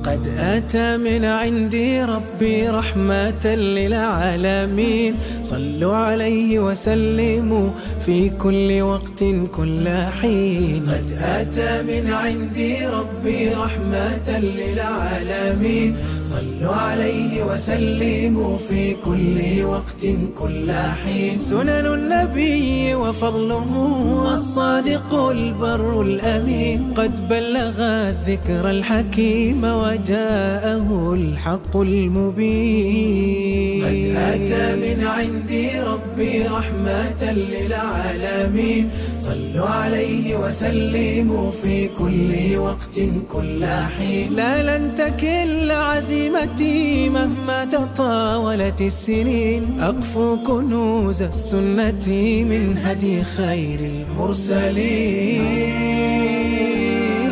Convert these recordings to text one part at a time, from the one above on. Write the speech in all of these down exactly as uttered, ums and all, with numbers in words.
قد أتى من عندي ربي رحمة للعالمين، صلوا عليه وسلموا في كل وقت كل حين. قد أتى من عندي ربي رحمة للعالمين، صلوا عليه وسلموا في كل وقت كل حين. سنن النبي وفضله الصادق البر الأمين، قد بلغ الذكر الحكيم وجاءه الحق المبين. قد أتى من عندي ربي رحمة للعالمين، صلوا عليه وسلموا في كل وقت كل حين. لا لن تكل عزيمتي مهما تطاولت السنين، أقفو كنوز السنة من هدي خير المرسلين.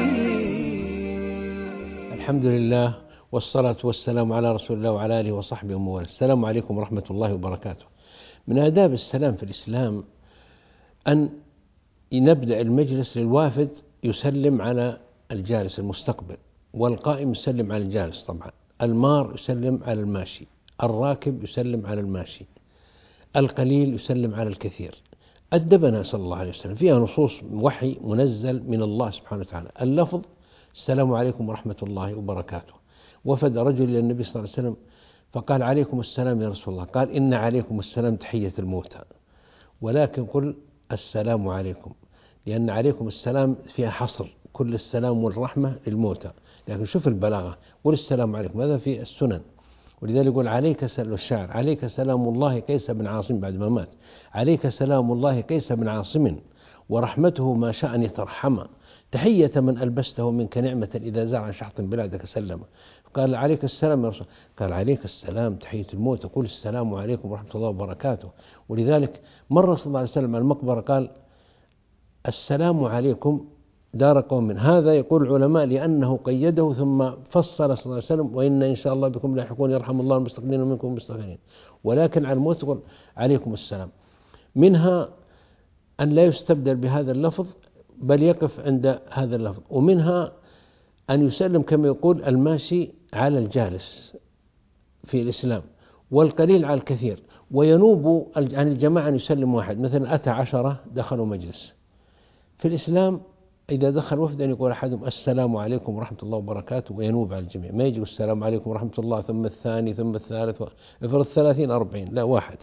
الحمد لله والصلاة والسلام على رسول الله وعلى آله وصحبه ومن والاه. السلام عليكم ورحمة الله وبركاته. من آداب السلام في الإسلام أن نبدأ المجلس للوافد يسلم على الجالس المستقبل، والقائم يسلم على الجالس، طبعا المار يسلم على الماشي، الراكب يسلم على الماشي، القليل يسلم على الكثير. أدبنا صلى الله عليه وسلم، فيها نصوص وحي منزل من الله سبحانه وتعالى. اللفظ السلام عليكم ورحمة الله وبركاته. وفد رجل إلى النبي صلى الله عليه وسلم فقال عليكم السلام يا رسول الله، قال إن عليكم السلام تحية الموتى، ولكن قل السلام عليكم، لأن عليكم السلام فيها حصر، كل السلام والرحمة للموتى، لكن شوف البلاغة، قل السلام عليكم، هذا في السنن. ولذلك يقول عليك سلام الشاعر، عليك سلام الله كيس بن عاصم بعد ما مات، عليك سلام الله كيس بن عاصم ورحمته ما شاء أن يترحم، تحية من ألبسته منك نعمة إذا زرع شحط بلادك سلم. قال عليك السلام يا رسول، قال عليك السلام تحية الموت، قل السلام عليكم ورحمة الله وبركاته. ولذلك مر صلى الله عليه وسلم على المقبرة قال السلام عليكم دار قوم، هذا يقول العلماء لأنه قيده ثم فصل صلى الله عليه وسلم وإن إن شاء الله بكم لاحقون يرحم الله المستقبلين ومنكم المستغفرين، ولكن على الموت يقول عليكم السلام. منها أن لا يستبدل بهذا اللفظ بل يقف عند هذا اللفظ، ومنها أن يسلم كما يقول الماشي على الجالس في الإسلام، والقليل على الكثير، وينوب عن الجماعة أن يسلم واحد، مثلا أتى عشرة دخلوا مجلس. في الإسلام إذا دخل وفدا يقول أحدهم السلام عليكم ورحمة الله وبركاته وينوب على الجميع، ما يجي السلام عليكم ورحمة الله ثم الثاني ثم الثالث، افرض الثلاثين أربعين، لا واحد،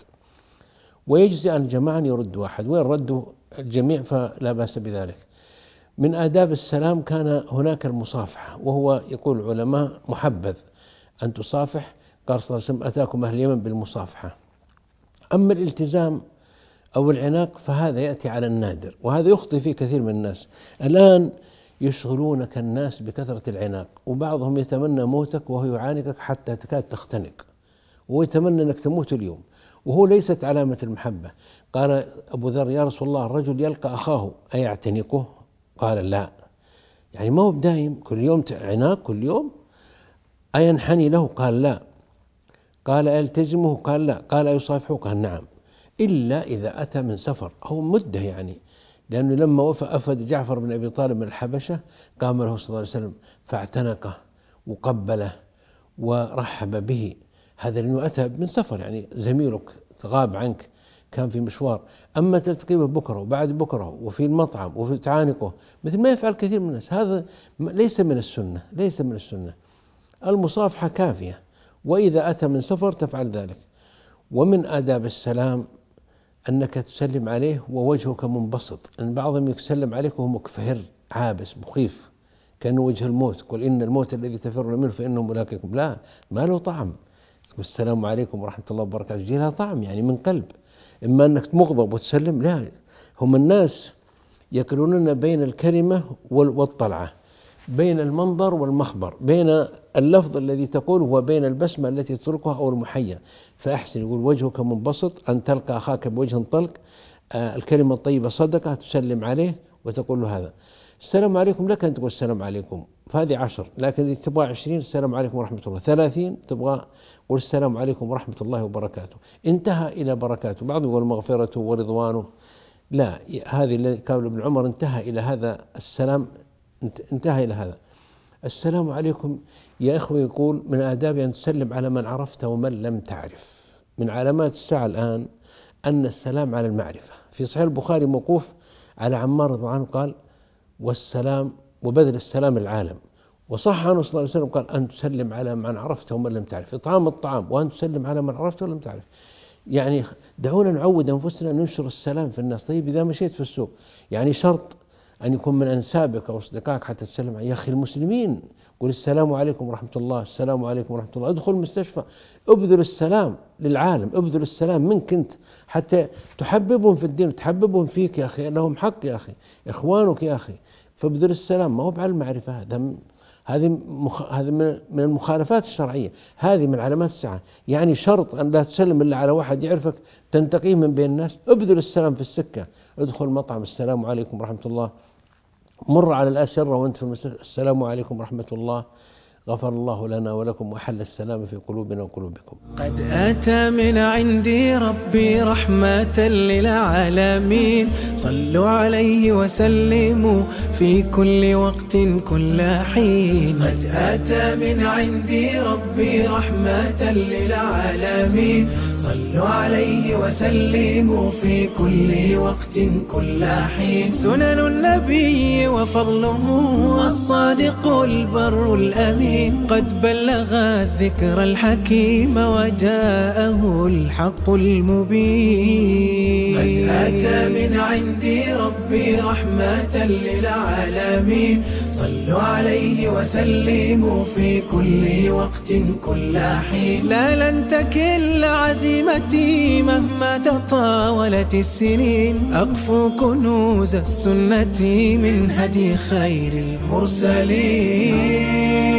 ويجزي عن الجماعة أن يرد واحد، وإن ردوا الجميع فلا بأس بذلك. من آداب السلام كان هناك المصافحة، وهو يقول العلماء محبذ أن تصافح، قال صلى الله عليه وسلم أتاكم أهل اليمن بالمصافحة. أما الالتزام أو العناق فهذا يأتي على النادر، وهذا يخطئ فيه كثير من الناس. الآن يشغلونك الناس بكثرة العناق، وبعضهم يتمنى موتك وهو يعانقك حتى تكاد تختنق، ويتمنى أنك تموت اليوم، وهو ليست علامة المحبة. قال أبو ذر يا رسول الله الرجل يلقى أخاه أيعتنقه؟ قال لا، يعني ما هو بدايم كل يوم عناق كل يوم. أينحني له؟ قال لا. قال أيلتزمه؟ قال لا. قال أيصافحه؟ قال نعم، إلا إذا أتى من سفر أو مدة، يعني لأنه لما وفد جعفر بن أبي طالب من الحبشة قام له صلى الله عليه وسلم فاعتنقه وقبله ورحب به، هذا لأنه أتى من سفر، يعني زميلك غاب عنك كان في مشوار. أما تلتقيه بكرة وبعد بكرة وفي المطعم وفي تعانقه مثل ما يفعل كثير من الناس، هذا ليس من السنة، ليس من السنة. المصافحة كافية، وإذا أتى من سفر تفعل ذلك. ومن آداب السلام أنك تسلم عليه ووجهك منبسط، أن بعضهم يسلم عليك وهو مكفهر عابس مخيف كأنه وجه الموت، قل إن الموت الذي تفر منه فإنه ملاقيكم، لا، ما له طعم. السلام عليكم ورحمة الله وبركاته جي لها طعم، يعني من قلب. إما أنك مغضب وتسلم، لا، هم الناس يقولون بين الكلمة والطلعة، بين المنظر والمخبر، بين اللفظ الذي تقوله وبين البسمة التي تطلقها أو المحيا. فأحسن، يقول وجهك منبسط، أن تلقى أخاك بوجه طلق، آه الكلمة الطيبة صدقة، تسلم عليه وتقول له هذا. السلام عليكم لك أن تقول السلام عليكم، فهذه عشر، لكن إذا تبغى عشرين السلام عليكم ورحمة الله، ثلاثين تبغى قل السلام عليكم ورحمة الله وبركاته، انتهى إلى بركاته. بعض يقول مغفرته ورضوانه، لا، هذه اللي قال ابن عمر انتهى إلى هذا السلام، انتهى إلى هذا. السلام عليكم يا إخوة يقول من آداب أن تسلم على من عرفت ومن لم تعرف. من علامات الساعة الآن أن السلام على المعرفة. في صحيح البخاري موقوف على عمار رضي الله عنه قال والسلام وبذل السلام العالم. وصح عنه صلى الله عليه وسلم قال أن تسلم على من عرفت ومن لم تعرف. إطعام الطعام وأن تسلم على من عرفت ولم تعرف. يعني دعونا نعود أنفسنا أن ننشر السلام في الناس. طيب إذا مشيت في السوق يعني شرط أن يكون من أنسابك أو أصدقائك حتى تسلم يا أخي المسلمين قل السلام عليكم ورحمة الله، السلام عليكم ورحمة الله. ادخل المستشفى ابذل السلام للعالم، ابذل السلام منك أنت حتى تحببهم في الدين وتحببهم فيك يا أخي، لهم حق يا أخي، إخوانك يا أخي، فابذل السلام. ما هو على المعرفة، هذا هذه مخ... هذه من المخالفات الشرعية، هذه من علامات الساعة. يعني شرط أن لا تسلم إلا على واحد يعرفك تنتقيه من بين الناس. ابذل السلام في السكة، ادخل مطعم السلام عليكم ورحمة الله، مر على الأسرة وأنت في المسجد السلام عليكم ورحمة الله، غفر الله لنا ولكم وحل السلام في قلوبنا وقلوبكم. قد أتى من عندي ربي رحمة للعالمين، صلوا عليه وسلموا في كل وقت كل حين. قد أتى من عندي ربي رحمة للعالمين، صلوا عليه وسلموا في كل وقت كل حين. سنن النبي وفضله الصادق البر الأمين، قد بلغ الذكر الحكيم وجاءه الحق المبين. قد أتى من عندي ربي رحمة للعالمين، صلوا عليه وسلموا في كل وقت كل حين. لا لن تكل عزيمتي مهما تطاولت السنين، أقفو كنوز السنة من هدي خير المرسلين.